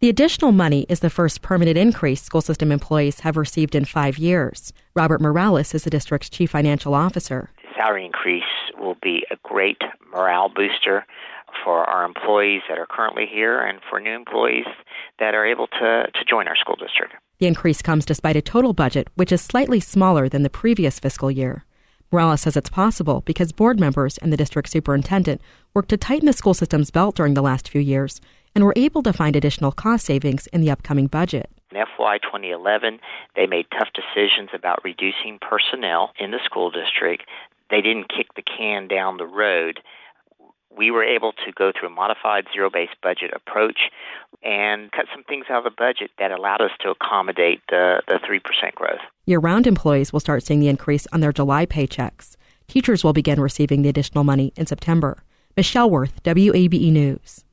The additional money is the first permanent increase school system employees have received in 5 years. Robert Morales is the district's chief financial officer. The salary increase will be a great morale booster for our employees that are currently here and for new employees that are able to join our school district. The increase comes despite a total budget which is slightly smaller than the previous fiscal year. Morales says it's possible because board members and the district superintendent worked to tighten the school system's belt during the last few years and were able to find additional cost savings in the upcoming budget. In FY 2011, they made tough decisions about reducing personnel in the school district. They didn't kick the can down the road. We were able to go through a modified zero-based budget approach and cut some things out of the budget that allowed us to accommodate the 3% growth. Year-round employees will start seeing the increase on their July paychecks. Teachers will begin receiving the additional money in September. Michelle Worth, WABE News.